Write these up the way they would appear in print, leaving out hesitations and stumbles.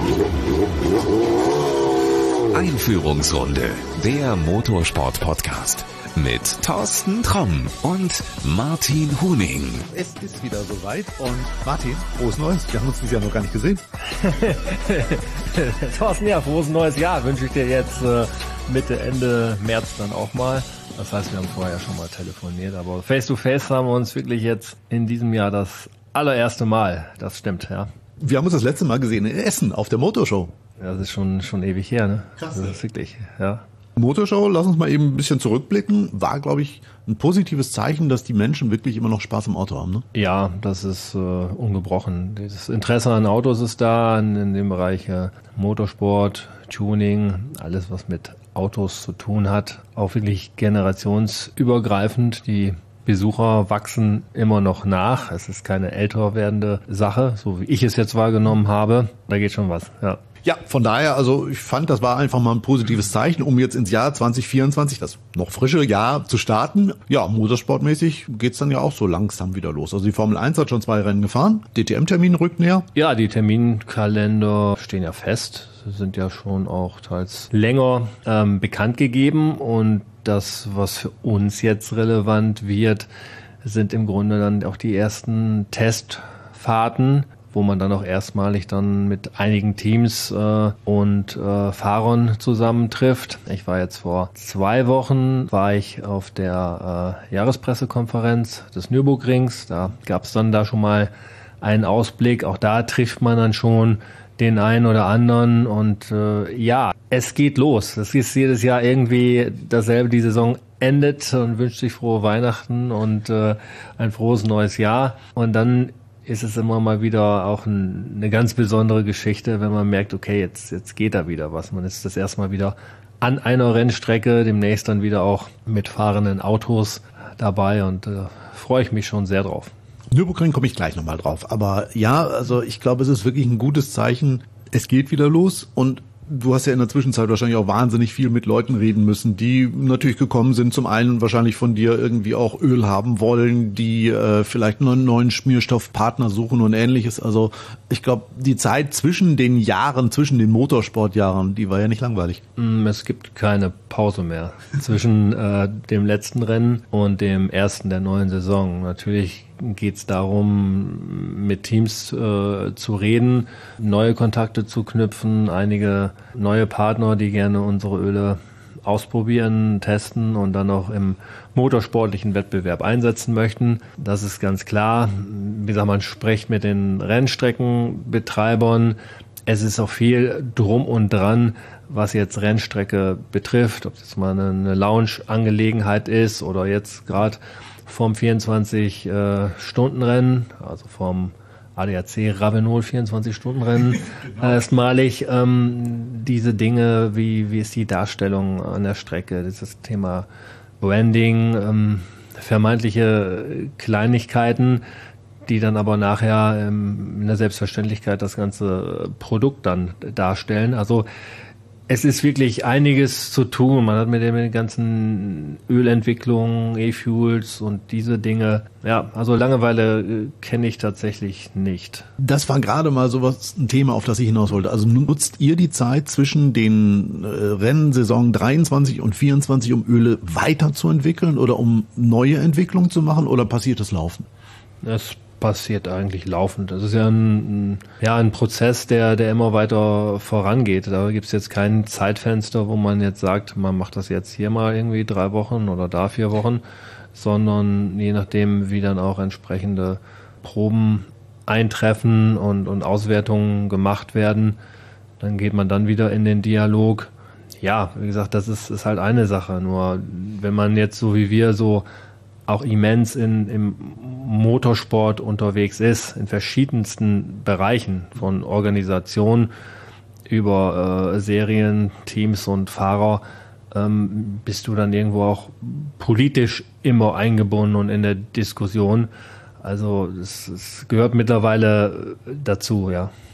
Einführungsrunde, der Motorsport-Podcast mit Thorsten Tromm und Martin Huning. Es ist wieder soweit und Martin, frohes Neues. Wir haben uns dieses Jahr noch gar nicht gesehen. Thorsten, ja, frohes neues Jahr wünsche ich dir jetzt Mitte, Ende März dann auch mal. Das heißt, wir haben vorher schon mal telefoniert, aber Face-to-Face haben wir uns wirklich jetzt in diesem Jahr das allererste Mal. Das stimmt, ja. Wir haben uns das letzte Mal gesehen in Essen auf der Motorshow. Ja, das ist schon ewig her, ne? Krass. Das ist wirklich, ja. Motorshow, lass uns mal eben ein bisschen zurückblicken, war, glaube ich, ein positives Zeichen, dass die Menschen wirklich immer noch Spaß im Auto haben, ne? Ja, das ist ungebrochen. Das Interesse an Autos ist da, in dem Bereich Motorsport, Tuning, alles was mit Autos zu tun hat. Auch wirklich generationsübergreifend. Die Besucher wachsen immer noch nach. Es ist keine älter werdende Sache, so wie ich es jetzt wahrgenommen habe. Da geht schon was, ja. Ja, von daher, also ich fand, das war einfach mal ein positives Zeichen, um jetzt ins Jahr 2024, das noch frische Jahr, zu starten. Ja, motorsportmäßig geht's dann ja auch so langsam wieder los. Also die Formel 1 hat schon 2 Rennen gefahren, DTM-Termin rückt näher. Ja, die Terminkalender stehen ja fest, sind ja schon auch teils länger bekannt gegeben und das, was für uns jetzt relevant wird, sind im Grunde dann auch die ersten Testfahrten, wo man dann auch erstmalig dann mit einigen Teams und Fahrern zusammentrifft. Ich war jetzt vor 2 Wochen, auf der Jahrespressekonferenz des Nürburgrings. Da gab es dann da schon mal einen Ausblick. Auch da trifft man dann schon den einen oder anderen und ja, es geht los. Es ist jedes Jahr irgendwie dasselbe. Die Saison endet und wünscht sich frohe Weihnachten und ein frohes neues Jahr. Und dann ist es immer mal wieder auch eine ganz besondere Geschichte, wenn man merkt, okay, jetzt geht da wieder was. Man ist das erstmal wieder an einer Rennstrecke, demnächst dann wieder auch mit fahrenden Autos dabei und freue ich mich schon sehr drauf. Nürburgring komme ich gleich nochmal drauf. Aber ja, also ich glaube, es ist wirklich ein gutes Zeichen. Es geht wieder los und du hast ja in der Zwischenzeit wahrscheinlich auch wahnsinnig viel mit Leuten reden müssen, die natürlich gekommen sind, zum einen wahrscheinlich von dir irgendwie auch Öl haben wollen, die vielleicht einen neuen Schmierstoffpartner suchen und ähnliches. Also ich glaube, die Zeit zwischen den Jahren, zwischen den Motorsportjahren, die war ja nicht langweilig. Es gibt keine Pause mehr zwischen dem letzten Rennen und dem ersten der neuen Saison. Natürlich geht es darum, mit Teams zu reden, neue Kontakte zu knüpfen, einige neue Partner, die gerne unsere Öle ausprobieren, testen und dann auch im motorsportlichen Wettbewerb einsetzen möchten. Das ist ganz klar. Wie gesagt, man spricht mit den Rennstreckenbetreibern. Es ist auch viel drum und dran, was jetzt Rennstrecke betrifft, ob das jetzt mal eine Lounge-Angelegenheit ist oder jetzt gerade vom 24-Stunden-Rennen, also vom ADAC Ravenol 24-Stunden-Rennen, erstmalig diese Dinge, wie ist die Darstellung an der Strecke, dieses Thema Branding, vermeintliche Kleinigkeiten, die dann aber nachher in der Selbstverständlichkeit das ganze Produkt dann darstellen. Also es ist wirklich einiges zu tun. Man hat mit den ganzen Ölentwicklungen, E-Fuels und diese Dinge, ja, also Langeweile kenne ich tatsächlich nicht. Das war gerade mal sowas, ein Thema, auf das ich hinaus wollte. Also nutzt ihr die Zeit zwischen den Rennsaison 23 und 24, um Öle weiterzuentwickeln oder um neue Entwicklungen zu machen, oder passiert das laufend? Das passiert eigentlich laufend. Das ist ja ein Prozess, der immer weiter vorangeht. Da gibt es jetzt kein Zeitfenster, wo man jetzt sagt, man macht das jetzt hier mal irgendwie 3 Wochen oder da 4 Wochen, sondern je nachdem, wie dann auch entsprechende Proben eintreffen und Auswertungen gemacht werden, dann geht man dann wieder in den Dialog. Ja, wie gesagt, das ist halt eine Sache. Nur wenn man jetzt so wie wir so auch immens im Motorsport unterwegs ist, in verschiedensten Bereichen, von Organisation über Serien, Teams und Fahrer, bist du dann irgendwo auch politisch immer eingebunden und in der Diskussion. Also es gehört mittlerweile dazu, ja.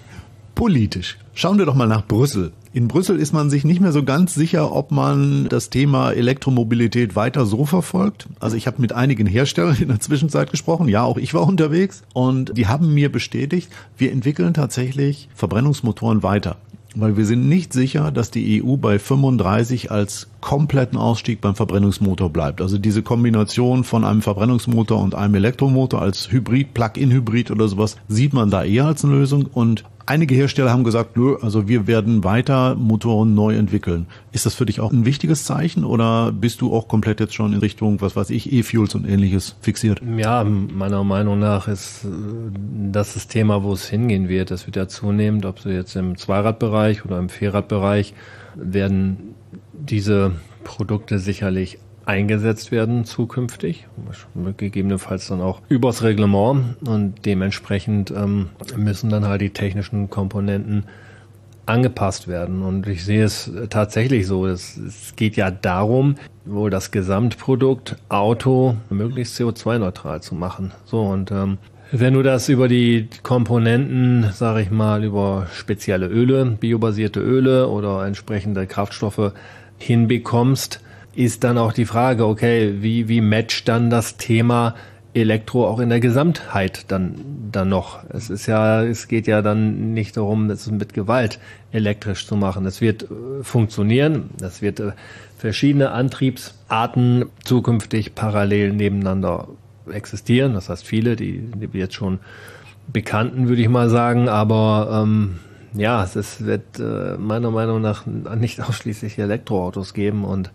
Politisch. Schauen wir doch mal nach Brüssel. In Brüssel ist man sich nicht mehr so ganz sicher, ob man das Thema Elektromobilität weiter so verfolgt. Also ich habe mit einigen Herstellern in der Zwischenzeit gesprochen. Ja, auch ich war unterwegs. Und die haben mir bestätigt, wir entwickeln tatsächlich Verbrennungsmotoren weiter. Weil wir sind nicht sicher, dass die EU bei 35 als kompletten Ausstieg beim Verbrennungsmotor bleibt. Also diese Kombination von einem Verbrennungsmotor und einem Elektromotor als Hybrid, Plug-in-Hybrid oder sowas, sieht man da eher als eine Lösung. Und einige Hersteller haben gesagt, nö, also wir werden weiter Motoren neu entwickeln. Ist das für dich auch ein wichtiges Zeichen oder bist du auch komplett jetzt schon in Richtung, was weiß ich, E-Fuels und Ähnliches fixiert? Ja, meiner Meinung nach ist das Thema, wo es hingehen wird. Das wird ja zunehmend, ob sie jetzt im Zweiradbereich oder im Vierradbereich, werden diese Produkte sicherlich eingesetzt werden zukünftig, gegebenenfalls dann auch übers Reglement und dementsprechend müssen dann halt die technischen Komponenten angepasst werden und ich sehe es tatsächlich so, es geht ja darum, wohl das Gesamtprodukt Auto möglichst CO2-neutral zu machen. So und wenn du das über die Komponenten, sage ich mal, über spezielle Öle, biobasierte Öle oder entsprechende Kraftstoffe hinbekommst, ist dann auch die Frage, okay, wie matcht dann das Thema Elektro auch in der Gesamtheit dann noch? Es geht ja dann nicht darum, das mit Gewalt elektrisch zu machen. Es wird funktionieren, es wird verschiedene Antriebsarten zukünftig parallel nebeneinander existieren. Das heißt viele, die jetzt schon bekannten, würde ich mal sagen, aber ja, es wird meiner Meinung nach nicht ausschließlich Elektroautos geben und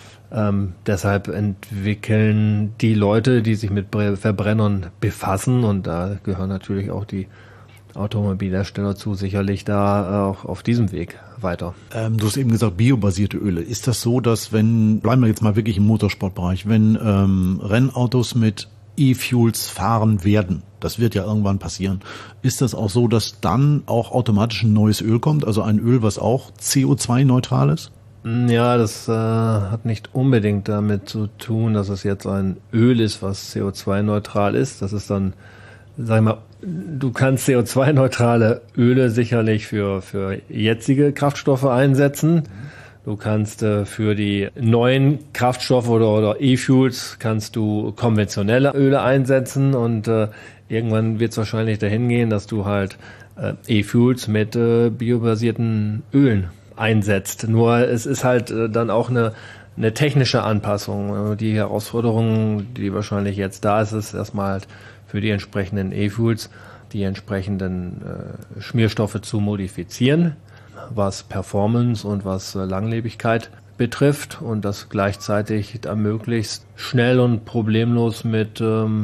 deshalb entwickeln die Leute, die sich mit Verbrennern befassen und da gehören natürlich auch die Automobilhersteller zu, sicherlich da auch auf diesem Weg weiter. Du hast eben gesagt, biobasierte Öle. Ist das so, dass bleiben wir jetzt mal wirklich im Motorsportbereich, wenn Rennautos mit E-Fuels fahren werden, das wird ja irgendwann passieren, ist das auch so, dass dann auch automatisch ein neues Öl kommt, also ein Öl, was auch CO2-neutral ist? Ja, das hat nicht unbedingt damit zu tun, dass es jetzt ein Öl ist, was CO2-neutral ist. Das ist dann, sag ich mal, du kannst CO2-neutrale Öle sicherlich für jetzige Kraftstoffe einsetzen. Du kannst für die neuen Kraftstoffe oder E-Fuels kannst du konventionelle Öle einsetzen und irgendwann wird es wahrscheinlich dahin gehen, dass du halt E-Fuels mit biobasierten Ölen einsetzt. Nur es ist halt dann auch eine technische Anpassung. Die Herausforderung, die wahrscheinlich jetzt da ist erstmal halt für die entsprechenden E-Fuels die entsprechenden Schmierstoffe zu modifizieren, was Performance und was Langlebigkeit betrifft und das gleichzeitig dann möglichst schnell und problemlos mit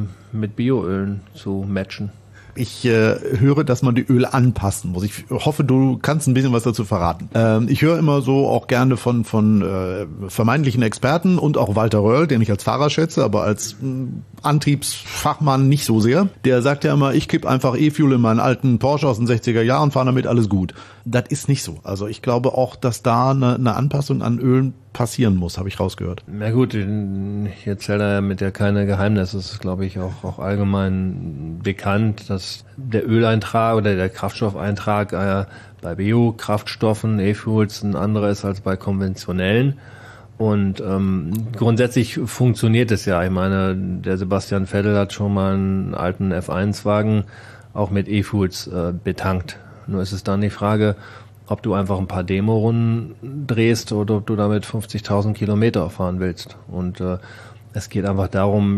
Bioölen zu matchen. Ich höre, dass man die Öle anpassen muss. Ich hoffe, du kannst ein bisschen was dazu verraten. Ich höre immer so auch gerne von vermeintlichen Experten und auch Walter Röhrl, den ich als Fahrer schätze, aber als Antriebsfachmann nicht so sehr. Der sagt ja immer, ich kipp einfach E-Fuel in meinen alten Porsche aus den 60er Jahren, fahre damit, alles gut. Das ist nicht so. Also ich glaube auch, dass da eine Anpassung an Ölen passieren muss, habe ich rausgehört. Na gut, ich erzähle da mit ja keine Geheimnisse. Es ist, glaube ich, auch allgemein bekannt, dass der Öleintrag oder der Kraftstoffeintrag bei Biokraftstoffen, E-Fuels ein anderer ist als bei konventionellen. Und grundsätzlich funktioniert es ja. Ich meine, der Sebastian Vettel hat schon mal einen alten F1-Wagen auch mit E-Fuels betankt. Nur ist es dann die Frage, ob du einfach ein paar Demo-Runden drehst oder ob du damit 50.000 Kilometer fahren willst. Und es geht einfach darum,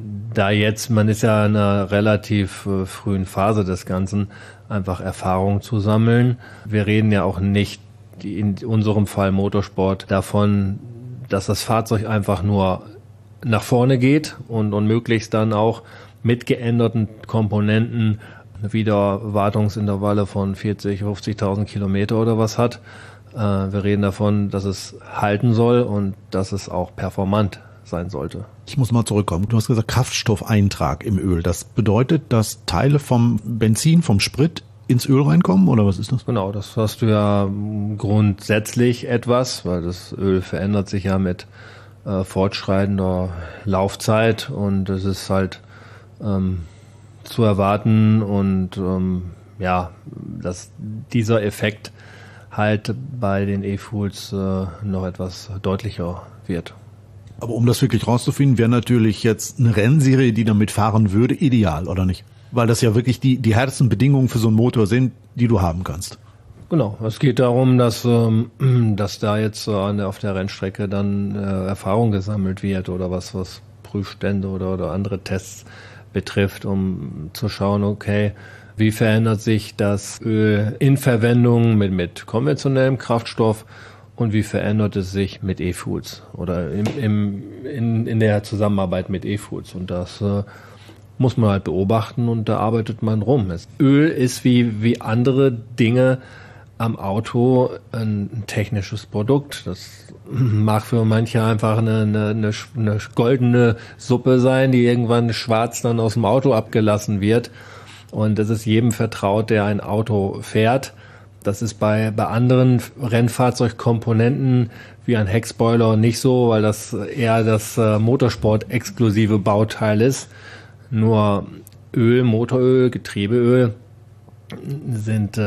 man ist ja in einer relativ frühen Phase des Ganzen, einfach Erfahrung zu sammeln. Wir reden ja auch nicht, in unserem Fall Motorsport, davon, dass das Fahrzeug einfach nur nach vorne geht und möglichst dann auch mit geänderten Komponenten wieder Wartungsintervalle von 40.000, 50.000 Kilometer oder was hat. Wir reden davon, dass es halten soll und dass es auch performant sein sollte. Ich muss mal zurückkommen. Du hast gesagt Kraftstoffeintrag im Öl. Das bedeutet, dass Teile vom Benzin, vom Sprit ins Öl reinkommen oder was ist das? Genau, das hast du ja grundsätzlich etwas, weil das Öl verändert sich ja mit fortschreitender Laufzeit und es ist halt zu erwarten und dass dieser Effekt halt bei den E-Fuels noch etwas deutlicher wird. Aber um das wirklich rauszufinden, wäre natürlich jetzt eine Rennserie, die damit fahren würde, ideal, oder nicht? Weil das ja wirklich die härtesten Bedingungen für so einen Motor sind, die du haben kannst. Genau, es geht darum, dass da jetzt auf der Rennstrecke dann Erfahrung gesammelt wird oder was Prüfstände oder andere Tests betrifft, um zu schauen, okay, wie verändert sich das Öl in Verwendung mit konventionellem Kraftstoff und wie verändert es sich mit E-Fuels oder in der Zusammenarbeit mit E-Fuels. Und das muss man halt beobachten und da arbeitet man rum. Das Öl ist wie andere Dinge am Auto ein technisches Produkt. Das mag für manche einfach eine goldene Suppe sein, die irgendwann schwarz dann aus dem Auto abgelassen wird. Und das ist jedem vertraut, der ein Auto fährt. Das ist bei anderen Rennfahrzeugkomponenten wie ein Heckspoiler nicht so, weil das eher das Motorsport-exklusive Bauteil ist. Nur Öl, Motoröl, Getriebeöl sind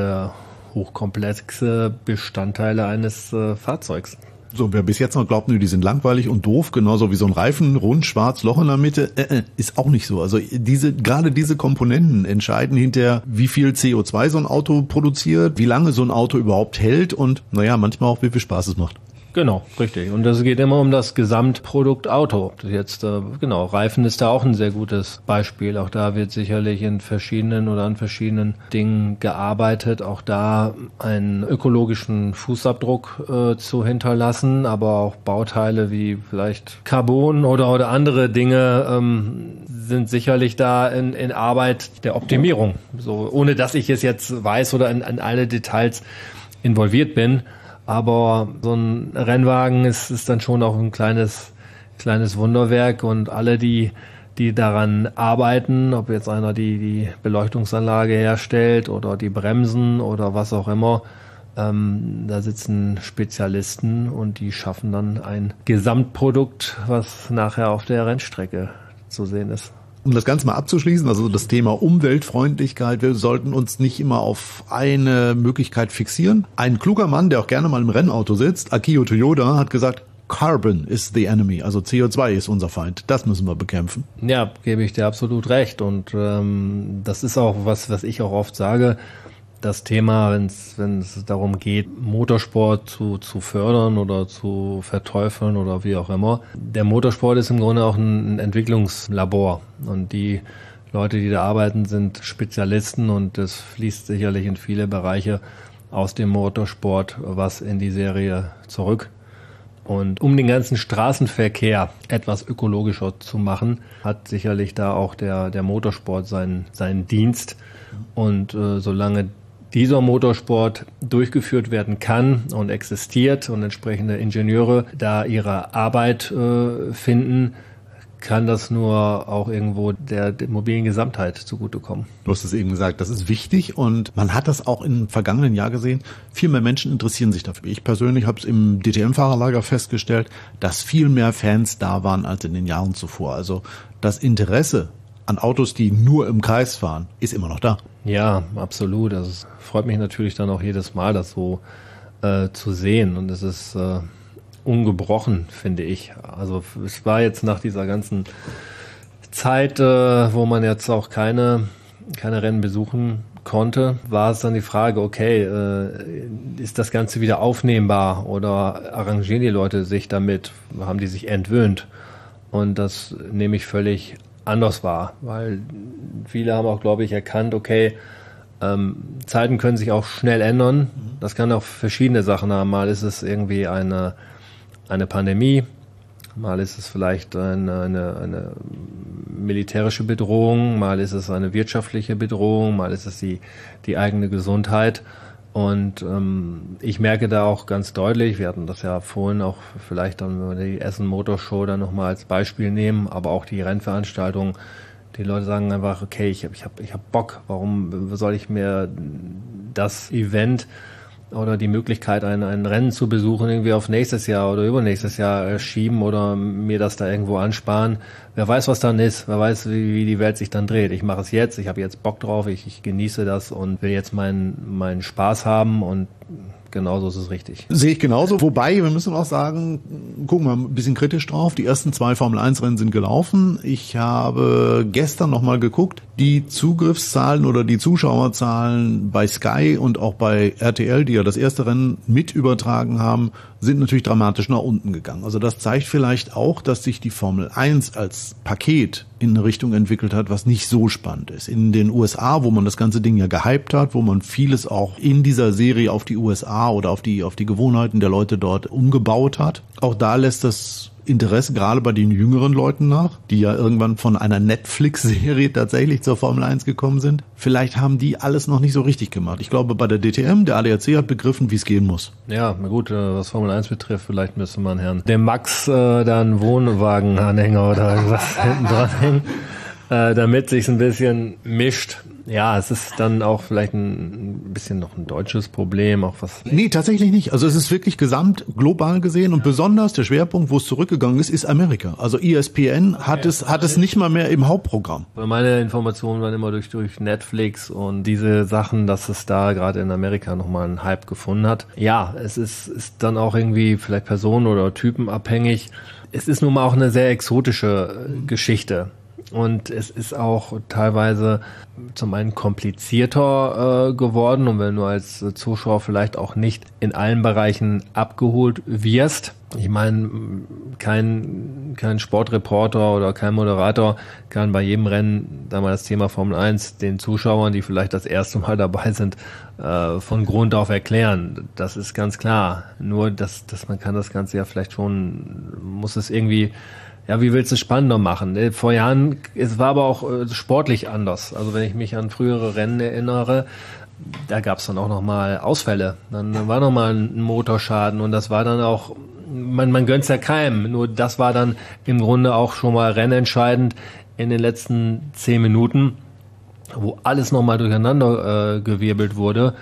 hochkomplexe Bestandteile eines Fahrzeugs. So, wer bis jetzt noch glaubt, die sind langweilig und doof, genauso wie so ein Reifen, rund, schwarz, Loch in der Mitte, ist auch nicht so. Also gerade diese Komponenten entscheiden hinterher, wie viel CO2 so ein Auto produziert, wie lange so ein Auto überhaupt hält und manchmal auch, wie viel Spaß es macht. Genau, richtig. Und es geht immer um das Gesamtprodukt Auto. Jetzt, Reifen ist da auch ein sehr gutes Beispiel. Auch da wird sicherlich an verschiedenen Dingen gearbeitet. Auch da einen ökologischen Fußabdruck zu hinterlassen, aber auch Bauteile wie vielleicht Carbon oder andere Dinge sind sicherlich da in Arbeit der Optimierung. So, ohne dass ich es jetzt weiß oder in alle Details involviert bin. Aber so ein Rennwagen ist dann schon auch ein kleines Wunderwerk und alle, die daran arbeiten, ob jetzt einer die Beleuchtungsanlage herstellt oder die Bremsen oder was auch immer, da sitzen Spezialisten und die schaffen dann ein Gesamtprodukt, was nachher auf der Rennstrecke zu sehen ist. Um das Ganze mal abzuschließen, also das Thema Umweltfreundlichkeit, wir sollten uns nicht immer auf eine Möglichkeit fixieren. Ein kluger Mann, der auch gerne mal im Rennauto sitzt, Akio Toyoda, hat gesagt, Carbon is the enemy, also CO2 ist unser Feind. Das müssen wir bekämpfen. Ja, gebe ich dir absolut recht. Und das ist auch was ich auch oft sage. Das Thema, wenn es darum geht, Motorsport zu fördern oder zu verteufeln oder wie auch immer. Der Motorsport ist im Grunde auch ein Entwicklungslabor. Und die Leute, die da arbeiten, sind Spezialisten und das fließt sicherlich in viele Bereiche aus dem Motorsport was in die Serie zurück. Und um den ganzen Straßenverkehr etwas ökologischer zu machen, hat sicherlich da auch der Motorsport seinen Dienst. Und solange dieser Motorsport durchgeführt werden kann und existiert und entsprechende Ingenieure da ihre Arbeit finden, kann das nur auch irgendwo der mobilen Gesamtheit zugutekommen. Du hast es eben gesagt, das ist wichtig und man hat das auch im vergangenen Jahr gesehen. Viel mehr Menschen interessieren sich dafür. Ich persönlich habe es im DTM-Fahrerlager festgestellt, dass viel mehr Fans da waren als in den Jahren zuvor. Also das Interesse an Autos, die nur im Kreis fahren, ist immer noch da. Ja, absolut. Also es freut mich natürlich dann auch jedes Mal, das so zu sehen. Und es ist ungebrochen, finde ich. Also es war jetzt nach dieser ganzen Zeit, wo man jetzt auch keine Rennen besuchen konnte, war es dann die Frage, okay, ist das Ganze wieder aufnehmbar oder arrangieren die Leute sich damit? Haben die sich entwöhnt? Und das nehme ich völlig anders wahr, weil viele haben auch, glaube ich, erkannt, okay, Zeiten können sich auch schnell ändern. Das kann auch verschiedene Sachen haben. Mal ist es irgendwie eine Pandemie, mal ist es vielleicht eine militärische Bedrohung, mal ist es eine wirtschaftliche Bedrohung, mal ist es die eigene Gesundheit. Und ich merke da auch ganz deutlich, wir hatten das ja vorhin auch vielleicht dann, wenn wir die Essen Motor Show dann nochmal als Beispiel nehmen, aber auch die Rennveranstaltung, die Leute sagen einfach, okay, ich hab Bock, warum soll ich mir das Event oder die Möglichkeit, ein Rennen zu besuchen, irgendwie auf nächstes Jahr oder übernächstes Jahr schieben oder mir das da irgendwo ansparen. Wer weiß, was dann ist, wer weiß, wie die Welt sich dann dreht. Ich mache es jetzt, ich habe jetzt Bock drauf, ich genieße das und will jetzt meinen Spaß haben und genauso ist es richtig. Sehe ich genauso. Wobei, wir müssen auch sagen, gucken wir ein bisschen kritisch drauf. Die ersten 2 Formel-1-Rennen sind gelaufen. Ich habe gestern nochmal geguckt. Die Zugriffszahlen oder die Zuschauerzahlen bei Sky und auch bei RTL, die ja das erste Rennen mit übertragen haben, sind natürlich dramatisch nach unten gegangen. Also das zeigt vielleicht auch, dass sich die Formel 1 als Paket in eine Richtung entwickelt hat, was nicht so spannend ist. In den USA, wo man das ganze Ding ja gehypt hat, wo man vieles auch in dieser Serie auf die USA oder auf die Gewohnheiten der Leute dort umgebaut hat, auch da lässt das Interesse gerade bei den jüngeren Leuten nach, die ja irgendwann von einer Netflix-Serie tatsächlich zur Formel 1 gekommen sind. Vielleicht haben die alles noch nicht so richtig gemacht. Ich glaube, bei der DTM, der ADAC hat begriffen, wie es gehen muss. Ja, na gut, was Formel 1 betrifft, vielleicht müsste man dem Max da einen Wohnwagenanhänger oder was hinten dran hängen, damit sich's ein bisschen mischt. Ja, es ist dann auch vielleicht ein bisschen noch ein deutsches Problem, auch was. Nee, tatsächlich nicht. Also es ist wirklich gesamt global gesehen und besonders der Schwerpunkt, wo es zurückgegangen ist Amerika. Also ESPN hat es nicht mal mehr im Hauptprogramm. Meine Informationen waren immer durch Netflix und diese Sachen, dass es da gerade in Amerika nochmal einen Hype gefunden hat. Ja, es ist dann auch irgendwie vielleicht personen- oder typenabhängig. Es ist nun mal auch eine sehr exotische Geschichte. Und es ist auch teilweise zum einen komplizierter geworden und wenn du als Zuschauer vielleicht auch nicht in allen Bereichen abgeholt wirst. Ich meine, kein Sportreporter oder kein Moderator kann bei jedem Rennen, da mal das Thema Formel 1, den Zuschauern, die vielleicht das erste Mal dabei sind, von Grund auf erklären. Das ist ganz klar. Nur, dass man kann das Ganze ja vielleicht schon, muss es irgendwie. Ja, wie willst du es spannender machen? Vor Jahren, es war aber auch sportlich anders. Also wenn ich mich an frühere Rennen erinnere, da gab es dann auch nochmal Ausfälle. Dann war nochmal ein Motorschaden und das war dann auch, man gönnt's ja keinem. Nur das war dann im Grunde auch schon mal rennentscheidend in den letzten 10 Minuten, wo alles nochmal durcheinander gewirbelt wurde.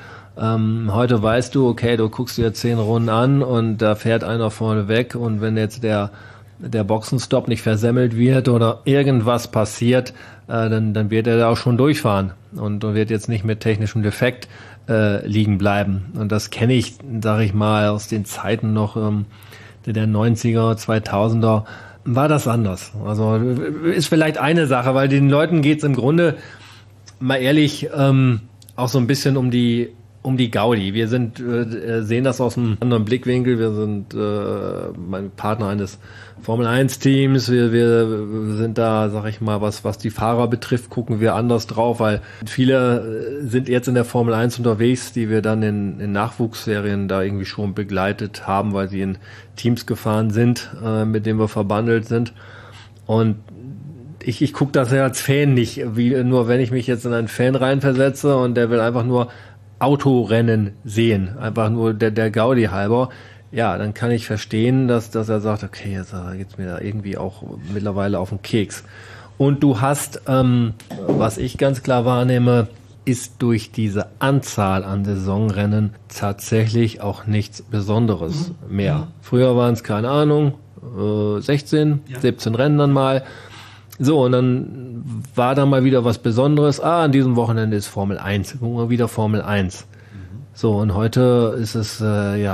Heute weißt du, okay, du guckst dir 10 Runden an und da fährt einer vorne weg und wenn jetzt der Boxenstopp nicht versemmelt wird oder irgendwas passiert, dann wird er da auch schon durchfahren und wird jetzt nicht mit technischem Defekt liegen bleiben. Und das kenne ich, sage ich mal, aus den Zeiten noch der 90er, 2000er, war das anders. Also ist vielleicht eine Sache, weil den Leuten geht's im Grunde, mal ehrlich, auch so ein bisschen um die Gaudi. Wir sehen das aus einem anderen Blickwinkel. Wir sind mein Partner eines Formel-1-Teams. Wir sind da, sag ich mal, was die Fahrer betrifft, gucken wir anders drauf, weil viele sind jetzt in der Formel 1 unterwegs, die wir dann in Nachwuchsserien da irgendwie schon begleitet haben, weil sie in Teams gefahren sind, mit denen wir verbandelt sind. Und ich gucke das ja als Fan nicht, nur wenn ich mich jetzt in einen Fan reinversetze und der will einfach nur Autorennen sehen, einfach nur der Gaudi halber, ja, dann kann ich verstehen, dass er sagt, okay, jetzt geht's mir da irgendwie auch mittlerweile auf den Keks. Und du hast, was ich ganz klar wahrnehme, ist durch diese Anzahl an Saisonrennen tatsächlich auch nichts Besonderes mehr. Früher waren es, keine Ahnung, 16, 17 Rennen dann mal. So, und dann war da mal wieder was Besonderes. An diesem Wochenende ist Formel 1. Gucken wir wieder Formel 1. So, und heute ist es,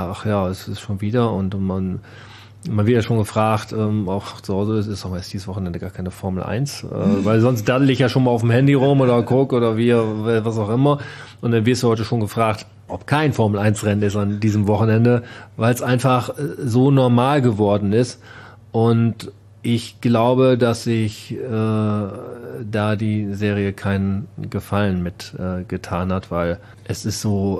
es ist schon wieder und man wird ja schon gefragt, auch zu Hause ist auch erst dieses Wochenende gar keine Formel 1, weil sonst daddel ich ja schon mal auf dem Handy rum oder guck oder was auch immer. Und dann wirst du heute schon gefragt, ob kein Formel 1 Rennen ist an diesem Wochenende, weil es einfach so normal geworden ist. Und ich glaube, dass sich da die Serie keinen Gefallen mit getan hat, weil es ist so,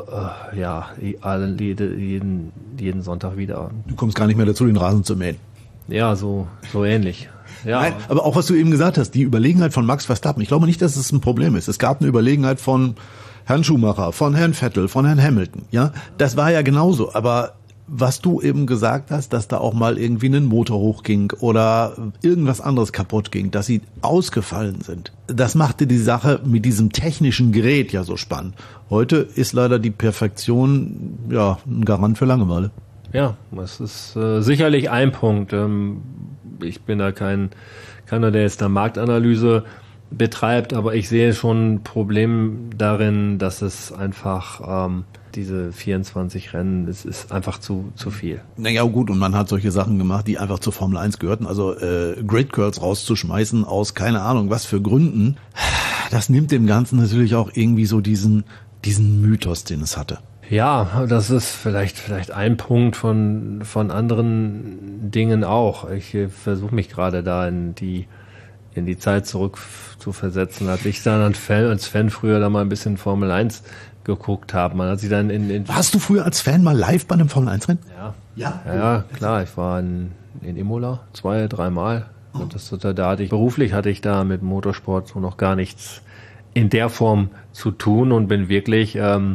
jeden Sonntag wieder. Du kommst gar nicht mehr dazu, den Rasen zu mähen. Ja, so ähnlich. Ja. Nein, aber auch was du eben gesagt hast, die Überlegenheit von Max Verstappen, ich glaube nicht, dass es ein Problem ist. Es gab eine Überlegenheit von Herrn Schumacher, von Herrn Vettel, von Herrn Hamilton. Ja, das war ja genauso, aber was du eben gesagt hast, dass da auch mal irgendwie ein Motor hochging oder irgendwas anderes kaputt ging, dass sie ausgefallen sind. Das machte die Sache mit diesem technischen Gerät ja so spannend. Heute ist leider die Perfektion ja ein Garant für Langeweile. Ja, das ist sicherlich ein Punkt. Ich bin da keiner, der jetzt da Marktanalyse betreibt, aber ich sehe schon ein Problem darin, dass es einfach diese 24 Rennen, es ist einfach zu viel. Naja, gut, und man hat solche Sachen gemacht, die einfach zur Formel 1 gehörten. Also Grid Curls rauszuschmeißen aus keine Ahnung was für Gründen, das nimmt dem Ganzen natürlich auch irgendwie so diesen Mythos, den es hatte. Ja, das ist vielleicht ein Punkt von anderen Dingen auch. Ich versuche mich gerade da in die Zeit zurück zu versetzen, als ich dann als Fan früher da mal ein bisschen Formel 1 geguckt habe. Man hat sich dann Warst du früher als Fan mal live bei einem Formel 1 Rennen? Ja, klar. Ich war in Imola 2-3 Mal. Und beruflich hatte ich da mit Motorsport so noch gar nichts in der Form zu tun und bin wirklich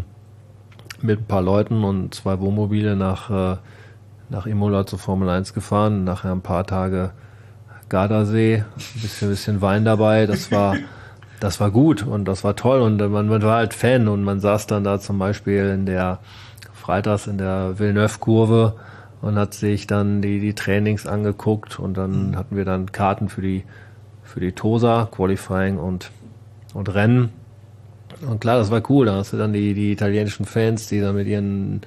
mit ein paar Leuten und 2 Wohnmobile nach Imola zur Formel 1 gefahren. Nachher ein paar Tage Gardasee, ein bisschen Wein dabei. Das war gut und das war toll und man war halt Fan und man saß dann da zum Beispiel freitags in der Villeneuve-Kurve und hat sich dann die Trainings angeguckt und dann hatten wir dann Karten für die TOSA, Qualifying und Rennen. Und klar, das war cool. Da hast du dann die italienischen Fans, die dann mit ihren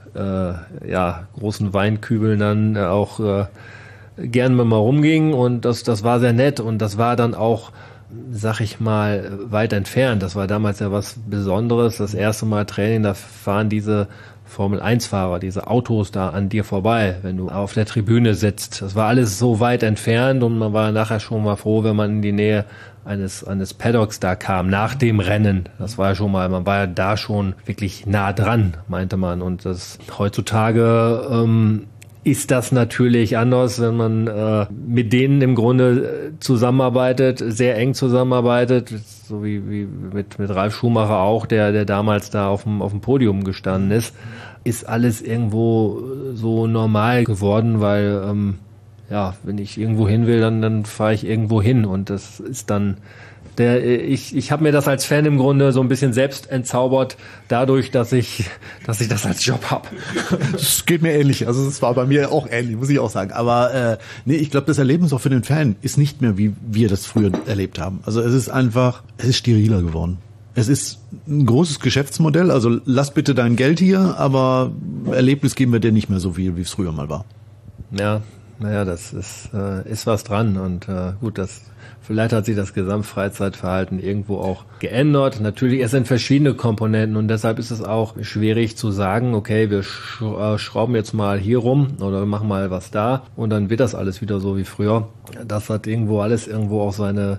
großen Weinkübeln dann auch gern mal rumgingen und das war sehr nett und das war dann auch, sag ich mal, weit entfernt. Das war damals ja was Besonderes. Das erste Mal Training, da fahren diese Formel-1-Fahrer, diese Autos da an dir vorbei, wenn du auf der Tribüne sitzt. Das war alles so weit entfernt und man war nachher schon mal froh, wenn man in die Nähe eines Paddocks da kam, nach dem Rennen. Das war ja schon mal, man war ja da schon wirklich nah dran, meinte man. Und das heutzutage ist das natürlich anders, wenn man mit denen im Grunde zusammenarbeitet, sehr eng zusammenarbeitet, so wie mit Ralf Schumacher auch, der damals da auf dem Podium gestanden ist alles irgendwo so normal geworden, weil wenn ich irgendwo hin will, dann fahre ich irgendwo hin und das ist dann ich habe mir das als Fan im Grunde so ein bisschen selbst entzaubert, dadurch, dass ich das als Job habe. Das geht mir ähnlich. Also es war bei mir auch ähnlich, muss ich auch sagen. Aber ich glaube, das Erlebnis auch für den Fan ist nicht mehr, wie wir das früher erlebt haben. Also es ist steriler geworden. Es ist ein großes Geschäftsmodell. Also lass bitte dein Geld hier, aber Erlebnis geben wir dir nicht mehr so viel, wie es früher mal war. Ja, naja, das ist was dran und gut, vielleicht hat sich das Gesamtfreizeitverhalten irgendwo auch geändert. Natürlich, es sind verschiedene Komponenten und deshalb ist es auch schwierig zu sagen, okay, wir schrauben jetzt mal hier rum oder wir machen mal was da und dann wird das alles wieder so wie früher. Das hat alles irgendwo auch seine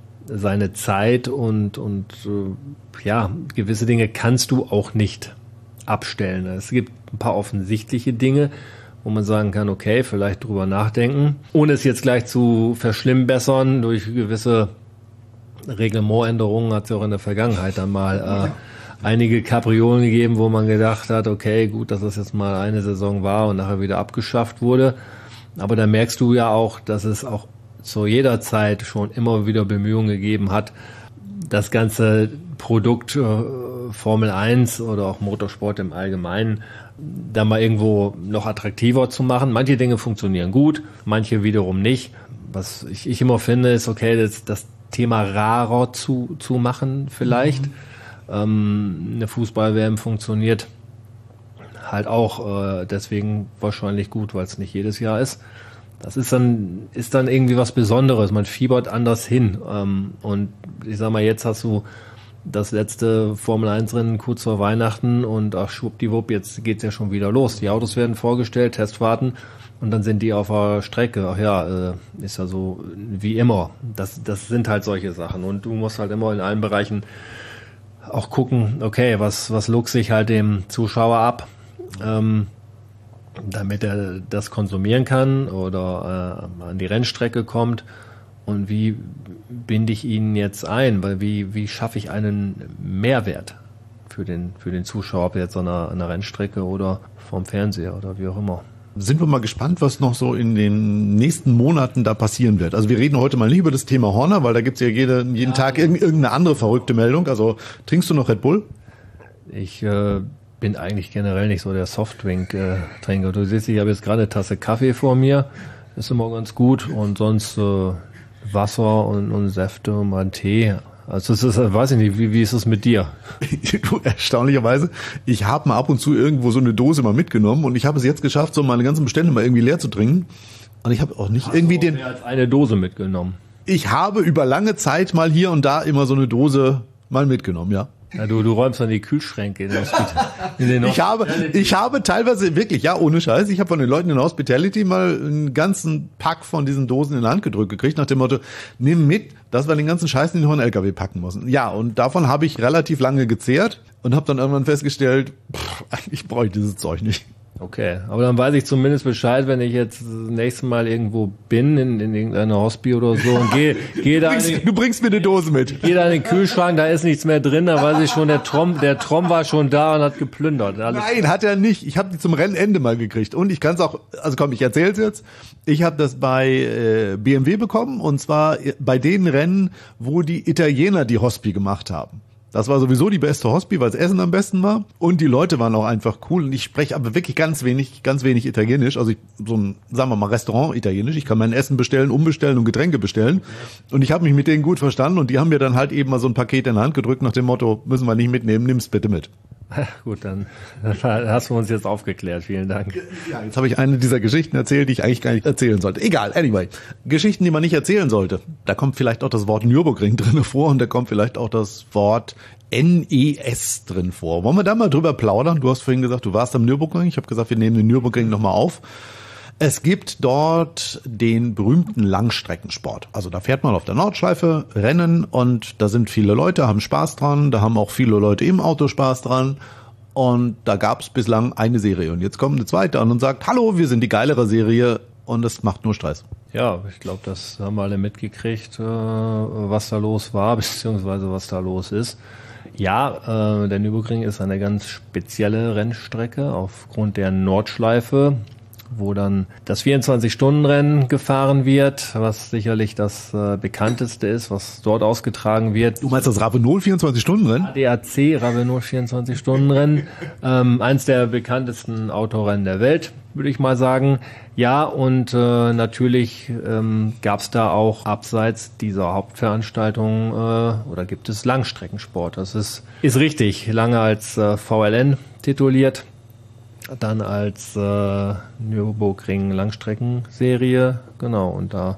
Zeit und gewisse Dinge kannst du auch nicht abstellen. Es gibt ein paar offensichtliche Dinge, wo man sagen kann, okay, vielleicht drüber nachdenken, ohne es jetzt gleich zu verschlimmbessern durch gewisse Reglementänderungen. Hat es ja auch in der Vergangenheit dann mal einige Kapriolen gegeben, wo man gedacht hat, okay, gut, dass das jetzt mal eine Saison war und nachher wieder abgeschafft wurde. Aber da merkst du ja auch, dass es auch zu jeder Zeit schon immer wieder Bemühungen gegeben hat, das ganze Produkt Formel 1 oder auch Motorsport im Allgemeinen da mal irgendwo noch attraktiver zu machen. Manche Dinge funktionieren gut, manche wiederum nicht. Was ich immer finde, ist okay, das Thema rarer zu machen vielleicht. Eine Fußball-WM funktioniert halt auch deswegen wahrscheinlich gut, weil es nicht jedes Jahr ist. Das ist dann irgendwie was Besonderes. Man fiebert anders hin. Und ich sag mal, jetzt hast du das letzte Formel-1-Rennen kurz vor Weihnachten und schwuppdiwupp, jetzt geht's ja schon wieder los. Die Autos werden vorgestellt, Testfahrten und dann sind die auf der Strecke. Ist ja so wie immer. Das sind halt solche Sachen und du musst halt immer in allen Bereichen auch gucken, okay, was luchse ich halt dem Zuschauer ab, damit er das konsumieren kann oder an die Rennstrecke kommt. Und wie binde ich ihn jetzt ein? Weil wie schaffe ich einen Mehrwert für den Zuschauer, ob jetzt an einer Rennstrecke oder vom Fernseher oder wie auch immer. Sind wir mal gespannt, was noch so in den nächsten Monaten da passieren wird. Also wir reden heute mal nicht über das Thema Horner, weil da gibt's ja jeden Tag irgendeine andere verrückte Meldung. Also trinkst du noch Red Bull? Ich bin eigentlich generell nicht so der Softdrink-Trinker. Du siehst, ich habe jetzt gerade eine Tasse Kaffee vor mir. Ist immer ganz gut. Und sonst Wasser und Säfte und mal einen Tee. Also das ist, weiß ich nicht, wie ist es mit dir? Erstaunlicherweise, ich habe mal ab und zu irgendwo so eine Dose mal mitgenommen und ich habe es jetzt geschafft, so meine ganzen Bestände mal irgendwie leer zu trinken. Und ich habe auch nicht irgendwie den... mehr als eine Dose mitgenommen. Ich habe über lange Zeit mal hier und da immer so eine Dose mal mitgenommen, ja. Ja, du räumst dann die Kühlschränke in den Ich habe teilweise wirklich, ja, ohne Scheiß, ich habe von den Leuten in Hospitality mal einen ganzen Pack von diesen Dosen in die Hand gedrückt gekriegt, nach dem Motto, nimm mit, dass wir den ganzen Scheiß in den neuen LKW packen müssen. Ja, und davon habe ich relativ lange gezehrt und habe dann irgendwann festgestellt, eigentlich brauche ich dieses Zeug nicht. Okay, aber dann weiß ich zumindest Bescheid, wenn ich jetzt das nächste Mal irgendwo bin, in irgendeiner Hospi oder so und gehe da... Du bringst mir eine Dose mit. Gehe da in den Kühlschrank, da ist nichts mehr drin, da weiß ich schon, der Trom war schon da und hat geplündert. Alles. Nein, hat er nicht. Ich habe die zum Rennende mal gekriegt und ich kann es auch, also komm, ich erzähl's jetzt. Ich habe das bei BMW bekommen und zwar bei den Rennen, wo die Italiener die Hospi gemacht haben. Das war sowieso die beste Hospi, weil das Essen am besten war. Und die Leute waren auch einfach cool. Und ich spreche aber wirklich ganz wenig Italienisch. Also so ein, sagen wir mal, Restaurant-Italienisch. Ich kann mein Essen bestellen, umbestellen und Getränke bestellen. Und ich habe mich mit denen gut verstanden. Und die haben mir dann halt eben mal so ein Paket in die Hand gedrückt nach dem Motto, müssen wir nicht mitnehmen, nimm's bitte mit. Gut, dann hast du uns jetzt aufgeklärt. Vielen Dank. Ja, jetzt habe ich eine dieser Geschichten erzählt, die ich eigentlich gar nicht erzählen sollte. Egal, anyway. Geschichten, die man nicht erzählen sollte. Da kommt vielleicht auch das Wort Nürburgring drin vor und da kommt vielleicht auch das Wort NES drin vor. Wollen wir da mal drüber plaudern? Du hast vorhin gesagt, du warst am Nürburgring. Ich habe gesagt, wir nehmen den Nürburgring nochmal auf. Es gibt dort den berühmten Langstreckensport. Also da fährt man auf der Nordschleife Rennen und da sind viele Leute, haben Spaß dran. Da haben auch viele Leute im Auto Spaß dran. Und da gab es bislang eine Serie. Und jetzt kommt eine zweite an und sagt, hallo, wir sind die geilere Serie und es macht nur Stress. Ja, ich glaube, das haben wir alle mitgekriegt, was da los war, beziehungsweise was da los ist. Ja, der Nürburgring ist eine ganz spezielle Rennstrecke aufgrund der Nordschleife, wo dann das 24-Stunden-Rennen gefahren wird, was sicherlich das bekannteste ist, was dort ausgetragen wird. Du meinst das Ravenol 24-Stunden-Rennen? ADAC, Ravenol 24-Stunden-Rennen. Eins der bekanntesten Autorennen der Welt, würde ich mal sagen. Ja, und natürlich gab es da auch abseits dieser Hauptveranstaltung oder gibt es Langstreckensport. Das ist richtig, lange als VLN tituliert. Dann als Nürburgring Langstreckenserie, genau. Und da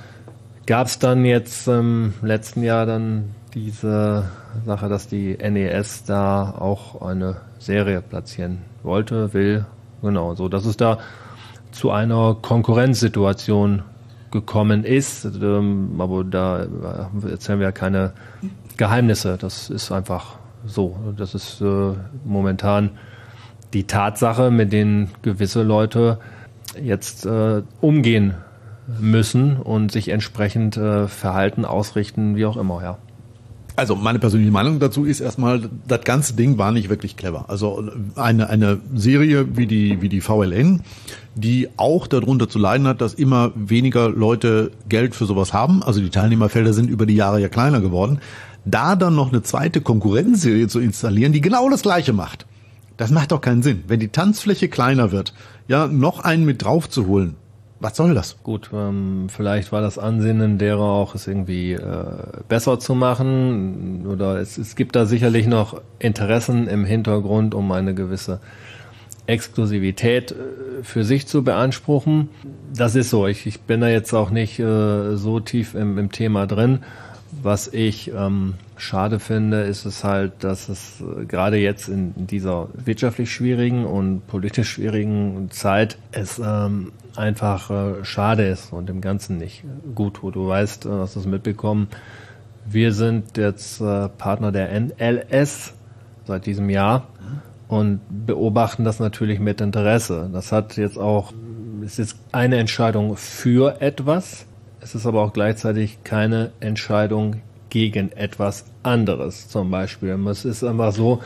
gab es dann jetzt im letzten Jahr dann diese Sache, dass die NES da auch eine Serie platzieren will. Genau, so dass es da zu einer Konkurrenzsituation gekommen ist. Aber da erzählen wir ja keine Geheimnisse. Das ist einfach so. Das ist momentan die Tatsache, mit denen gewisse Leute jetzt umgehen müssen und sich entsprechend verhalten, ausrichten, wie auch immer, ja. Also meine persönliche Meinung dazu ist erstmal, das ganze Ding war nicht wirklich clever. Also eine Serie wie die VLN, die auch darunter zu leiden hat, dass immer weniger Leute Geld für sowas haben. Also die Teilnehmerfelder sind über die Jahre ja kleiner geworden. Da dann noch eine zweite Konkurrenzserie zu installieren, die genau das Gleiche macht. Das macht doch keinen Sinn. Wenn die Tanzfläche kleiner wird, ja, noch einen mit drauf zu holen. Was soll das? Gut, vielleicht war das Ansinnen derer auch, es irgendwie besser zu machen. Oder es gibt da sicherlich noch Interessen im Hintergrund, um eine gewisse Exklusivität für sich zu beanspruchen. Das ist so. Ich bin da jetzt auch nicht so tief im Thema drin. Was ich schade finde, ist es halt, dass es gerade jetzt in dieser wirtschaftlich schwierigen und politisch schwierigen Zeit es einfach schade ist und dem Ganzen nicht gut tut. Du weißt, hast das mitbekommen. Wir sind jetzt Partner der NLS seit diesem Jahr und beobachten das natürlich mit Interesse. Das hat jetzt auch, es ist eine Entscheidung für etwas. Es ist aber auch gleichzeitig keine Entscheidung gegen etwas anderes zum Beispiel. Es ist einfach so,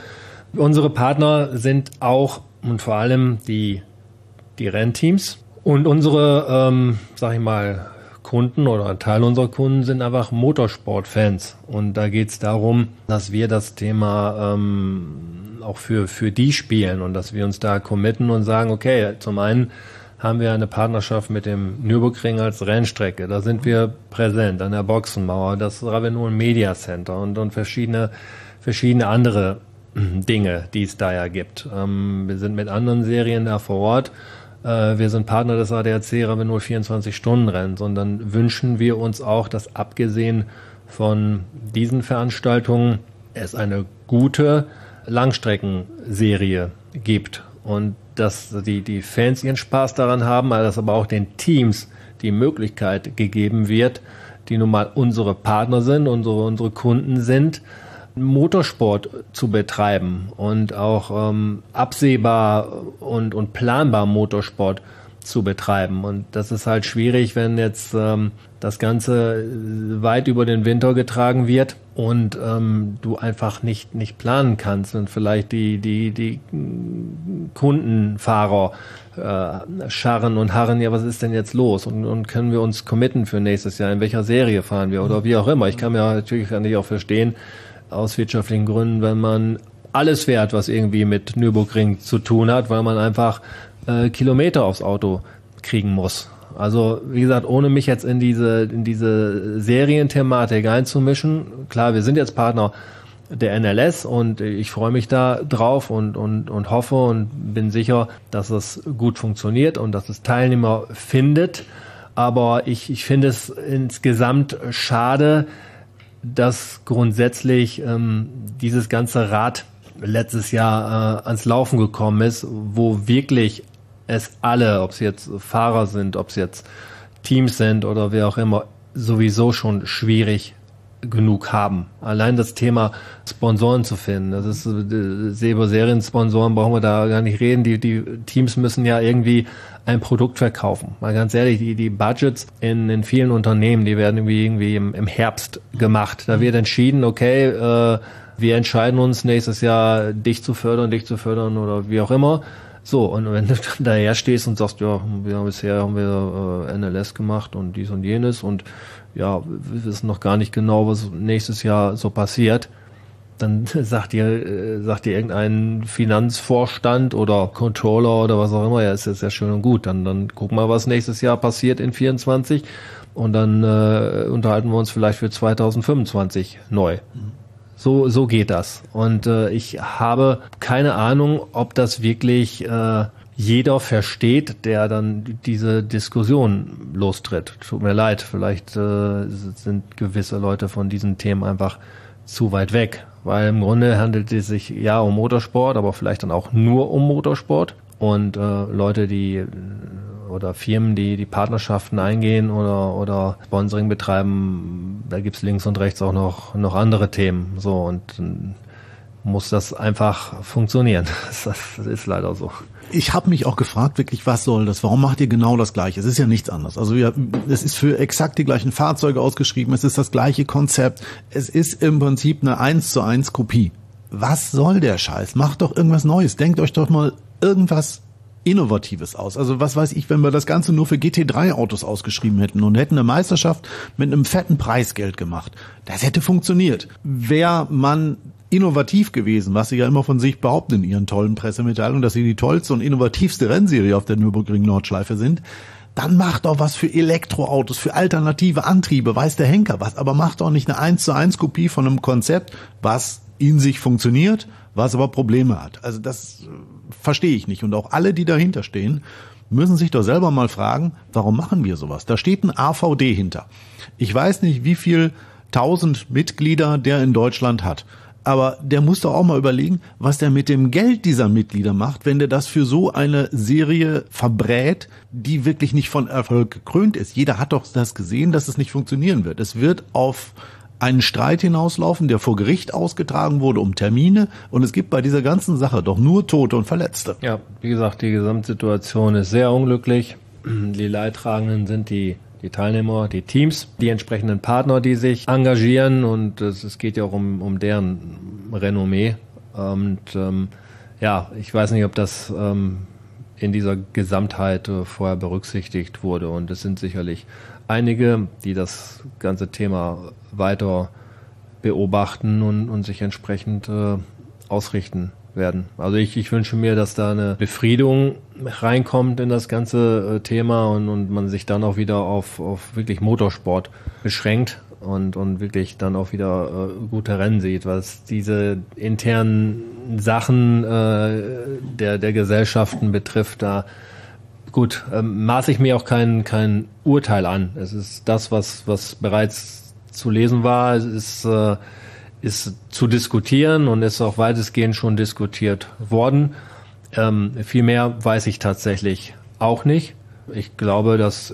Unsere Partner sind auch und vor allem die Rennteams und unsere, sag ich mal, Kunden oder ein Teil unserer Kunden sind einfach Motorsportfans. Und da geht es darum, dass wir das Thema auch für die spielen und dass wir uns da committen und sagen, okay, zum einen haben wir eine Partnerschaft mit dem Nürburgring als Rennstrecke. Da sind wir präsent an der Boxenmauer, das Ravenol Media Center und verschiedene andere Dinge, die es da ja gibt. Wir sind mit anderen Serien da vor Ort. Wir sind Partner des ADAC Ravenol 24-Stunden-Rennens und dann wünschen wir uns auch, dass abgesehen von diesen Veranstaltungen es eine gute Langstreckenserie gibt und dass die Fans ihren Spaß daran haben, dass aber auch den Teams die Möglichkeit gegeben wird, die nun mal unsere Partner sind, unsere Kunden sind, Motorsport zu betreiben und auch absehbar und planbar Motorsport zu betreiben. Und das ist halt schwierig, wenn jetzt das Ganze weit über den Winter getragen wird und du einfach nicht planen kannst und vielleicht die Kundenfahrer scharren und harren, ja, was ist denn jetzt los? Und können wir uns committen für nächstes Jahr? In welcher Serie fahren wir? Oder wie auch immer. Ich kann nicht auch verstehen, aus wirtschaftlichen Gründen, wenn man alles fährt, was irgendwie mit Nürburgring zu tun hat, weil man einfach Kilometer aufs Auto kriegen muss. Also wie gesagt, ohne mich jetzt in diese Serienthematik einzumischen, klar, wir sind jetzt Partner der NLS und ich freue mich da drauf und hoffe und bin sicher, dass es gut funktioniert und dass es Teilnehmer findet. Aber ich finde es insgesamt schade, dass grundsätzlich dieses ganze Rad letztes Jahr ans Laufen gekommen ist, wo wirklich es alle, ob es jetzt Fahrer sind, ob es jetzt Teams sind oder wer auch immer, sowieso schon schwierig genug haben. Allein das Thema Sponsoren zu finden, das ist über Seriensponsoren brauchen wir da gar nicht reden. Die Teams müssen ja irgendwie ein Produkt verkaufen. Mal ganz ehrlich, die Budgets in vielen Unternehmen, die werden irgendwie im Herbst gemacht. Da wird entschieden, okay, wir entscheiden uns nächstes Jahr dich zu fördern oder wie auch immer. So, und wenn du dann daher stehst und sagst, ja, bisher haben wir NLS gemacht und dies und jenes und ja, wir wissen noch gar nicht genau, was nächstes Jahr so passiert, dann sagt dir irgendein Finanzvorstand oder Controller oder was auch immer, ja, ist jetzt ja schön und gut, dann gucken wir, was nächstes Jahr passiert in 24 und dann unterhalten wir uns vielleicht für 2025 neu. So geht das. Und ich habe keine Ahnung, ob das wirklich jeder versteht, der dann diese Diskussion lostritt. Tut mir leid, vielleicht sind gewisse Leute von diesen Themen einfach zu weit weg. Weil im Grunde handelt es sich ja um Motorsport, aber vielleicht dann auch nur um Motorsport. Und Leute, oder Firmen, die Partnerschaften eingehen oder Sponsoring betreiben, da gibt's links und rechts auch noch andere Themen. So, und dann muss das einfach funktionieren. Das ist leider so. Ich habe mich auch gefragt, wirklich, was soll das? Warum macht ihr genau das Gleiche? Es ist ja nichts anderes. Also es ist für exakt die gleichen Fahrzeuge ausgeschrieben, es ist das gleiche Konzept, es ist im Prinzip eine 1:1 Kopie. Was soll der Scheiß? Macht doch irgendwas Neues. Denkt euch doch mal irgendwas Innovatives aus. Also was weiß ich, wenn wir das Ganze nur für GT3-Autos ausgeschrieben hätten und hätten eine Meisterschaft mit einem fetten Preisgeld gemacht. Das hätte funktioniert. Wäre man innovativ gewesen, was sie ja immer von sich behaupten in ihren tollen Pressemitteilungen, dass sie die tollste und innovativste Rennserie auf der Nürburgring-Nordschleife sind, dann macht doch was für Elektroautos, für alternative Antriebe, weiß der Henker was, aber macht doch nicht eine 1:1 Kopie von einem Konzept, was in sich funktioniert, was aber Probleme hat. Also das verstehe ich nicht. Und auch alle, die dahinter stehen, müssen sich doch selber mal fragen, warum machen wir sowas? Da steht ein AVD hinter. Ich weiß nicht, wie viel 1000 Mitglieder der in Deutschland hat. Aber der muss doch auch mal überlegen, was der mit dem Geld dieser Mitglieder macht, wenn der das für so eine Serie verbrät, die wirklich nicht von Erfolg gekrönt ist. Jeder hat doch das gesehen, dass es nicht funktionieren wird. Es wird auf einen Streit hinauslaufen, der vor Gericht ausgetragen wurde um Termine. Und es gibt bei dieser ganzen Sache doch nur Tote und Verletzte. Ja, wie gesagt, die Gesamtsituation ist sehr unglücklich. Die Leidtragenden sind die Teilnehmer, die Teams, die entsprechenden Partner, die sich engagieren. Und es geht ja auch um deren Renommee. Und ich weiß nicht, ob das in dieser Gesamtheit vorher berücksichtigt wurde. Und es sind sicherlich einige, die das ganze Thema weiter beobachten und sich entsprechend ausrichten werden. Also ich wünsche mir, dass da eine Befriedung reinkommt in das ganze Thema und man sich dann auch wieder auf wirklich Motorsport beschränkt und wirklich dann auch wieder gute Rennen sieht, was diese internen Sachen der Gesellschaften betrifft. Da gut, maße ich mir auch kein Urteil an. Es ist das, was bereits zu lesen war. Es ist zu diskutieren und ist auch weitestgehend schon diskutiert worden. Viel mehr weiß ich tatsächlich auch nicht. Ich glaube, dass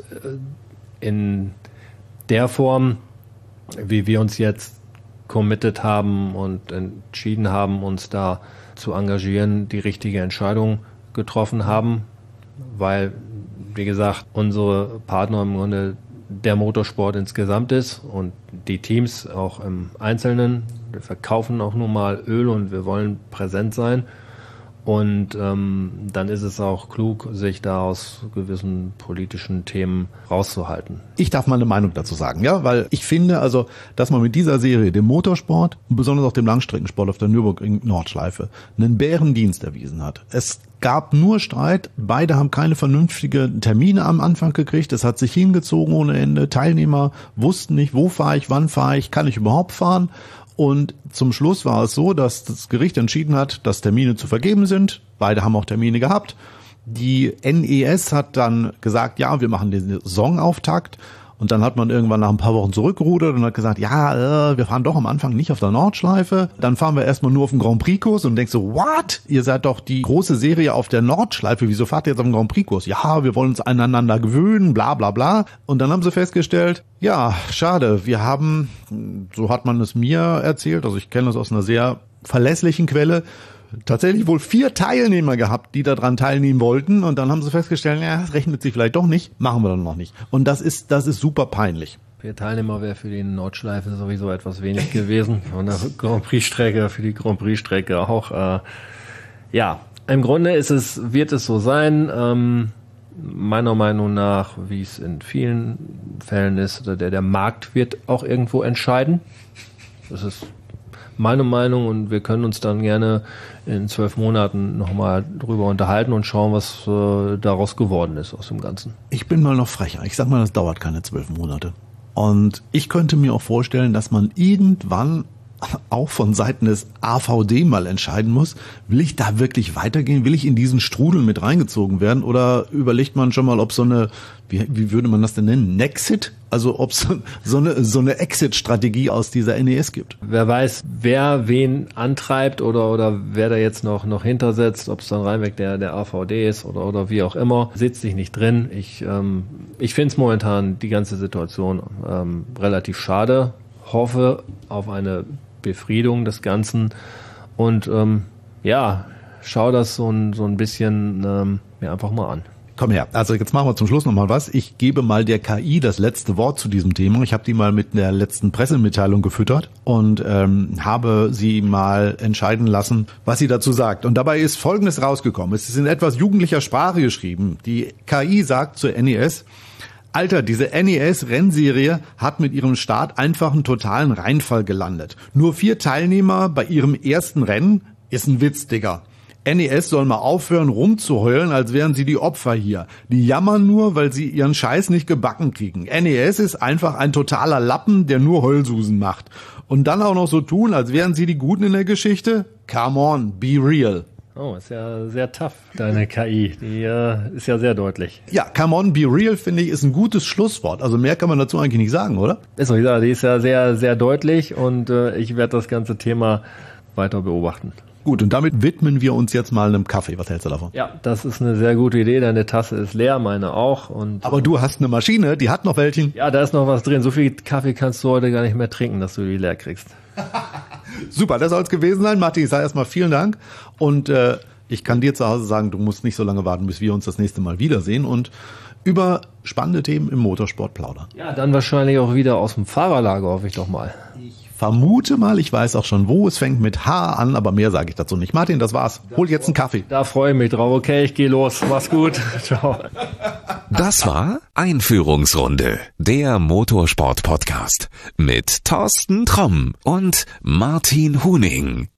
in der Form, wie wir uns jetzt committed haben und entschieden haben, uns da zu engagieren, die richtige Entscheidung getroffen haben, weil, wie gesagt, unsere Partner im Grunde der Motorsport insgesamt ist und die Teams auch im Einzelnen. Wir verkaufen auch nun mal Öl und wir wollen präsent sein. Und dann ist es auch klug, sich da aus gewissen politischen Themen rauszuhalten. Ich darf mal eine Meinung dazu sagen, ja, weil ich finde, also, dass man mit dieser Serie dem Motorsport und besonders auch dem Langstreckensport auf der Nürburgring-Nordschleife einen Bärendienst erwiesen hat. Es gab nur Streit, beide haben keine vernünftigen Termine am Anfang gekriegt, es hat sich hingezogen ohne Ende, Teilnehmer wussten nicht, wo fahre ich, wann fahre ich, kann ich überhaupt fahren? Und zum Schluss war es so, dass das Gericht entschieden hat, dass Termine zu vergeben sind. Beide haben auch Termine gehabt. Die NES hat dann gesagt, ja, wir machen den Saisonauftakt. Und dann hat man irgendwann nach ein paar Wochen zurückgerudert und hat gesagt, ja, wir fahren doch am Anfang nicht auf der Nordschleife. Dann fahren wir erstmal nur auf dem Grand Prix-Kurs und denkst so, what? Ihr seid doch die große Serie auf der Nordschleife. Wieso fahrt ihr jetzt auf dem Grand Prix-Kurs? Ja, wir wollen uns aneinander gewöhnen, bla bla bla. Und dann haben sie festgestellt, ja, schade, wir haben, so hat man es mir erzählt, also ich kenne das aus einer sehr verlässlichen Quelle, tatsächlich wohl 4 Teilnehmer gehabt, die daran teilnehmen wollten. Und dann haben sie festgestellt, ja, das rechnet sich vielleicht doch nicht, machen wir dann noch nicht. Und das ist super peinlich. 4 Teilnehmer wäre für die Nordschleife sowieso etwas wenig gewesen. Und der Grand Prix-Strecke, für die Grand Prix-Strecke auch. Im Grunde wird es so sein, meiner Meinung nach, wie es in vielen Fällen ist, der Markt wird auch irgendwo entscheiden. Das ist meine Meinung und wir können uns dann gerne in 12 Monaten nochmal drüber unterhalten und schauen, was daraus geworden ist aus dem Ganzen. Ich bin mal noch frecher. Ich sag mal, das dauert keine 12 Monate. Und ich könnte mir auch vorstellen, dass man irgendwann auch von Seiten des AVD mal entscheiden muss, will ich da wirklich weitergehen? Will ich in diesen Strudel mit reingezogen werden? Oder überlegt man schon mal, ob so eine, wie würde man das denn nennen? Nexit? Also ob es so eine Exit-Strategie aus dieser NES gibt. Wer weiß, wer wen antreibt oder wer da jetzt noch hintersetzt, ob es dann reinweg der AVD ist oder wie auch immer, sitzt sich nicht drin. Ich finde es momentan, die ganze Situation, relativ schade. Hoffe auf eine Befriedung des Ganzen und schau das so ein bisschen mir einfach mal an. Komm her, also jetzt machen wir zum Schluss nochmal was. Ich gebe mal der KI das letzte Wort zu diesem Thema. Ich habe die mal mit der letzten Pressemitteilung gefüttert und habe sie mal entscheiden lassen, was sie dazu sagt. Und dabei ist Folgendes rausgekommen. Es ist in etwas jugendlicher Sprache geschrieben. Die KI sagt zur NES: Alter, diese NES-Rennserie hat mit ihrem Start einfach einen totalen Reinfall gelandet. Nur 4 Teilnehmer bei ihrem ersten Rennen ist ein Witz, Digga. NES soll mal aufhören rumzuheulen, als wären sie die Opfer hier. Die jammern nur, weil sie ihren Scheiß nicht gebacken kriegen. NES ist einfach ein totaler Lappen, der nur Heulsusen macht. Und dann auch noch so tun, als wären sie die Guten in der Geschichte? Come on, be real. Oh, ist ja sehr tough, deine KI. Die ist ja sehr deutlich. Ja, come on, be real, finde ich, ist ein gutes Schlusswort. Also mehr kann man dazu eigentlich nicht sagen, oder? Ist doch gesagt, die ist ja sehr, sehr deutlich und ich werde das ganze Thema weiter beobachten. Gut, und damit widmen wir uns jetzt mal einem Kaffee. Was hältst du davon? Ja, das ist eine sehr gute Idee. Deine Tasse ist leer, meine auch. Aber du hast eine Maschine, die hat noch welchen. Ja, da ist noch was drin. So viel Kaffee kannst du heute gar nicht mehr trinken, dass du die leer kriegst. Super, das soll es gewesen sein. Martin, ich sage erstmal vielen Dank. Und ich kann dir zu Hause sagen, du musst nicht so lange warten, bis wir uns das nächste Mal wiedersehen und über spannende Themen im Motorsport plaudern. Ja, dann wahrscheinlich auch wieder aus dem Fahrerlager, hoffe ich doch mal. Ich vermute mal, ich weiß auch schon wo, es fängt mit H an, aber mehr sage ich dazu nicht. Martin, das war's. Hol jetzt einen Kaffee. Da freue ich mich drauf. Okay, ich gehe los. Mach's gut. Ciao. Das war Einführungsrunde, der Motorsport-Podcast mit Thorsten Tromm und Martin Huning.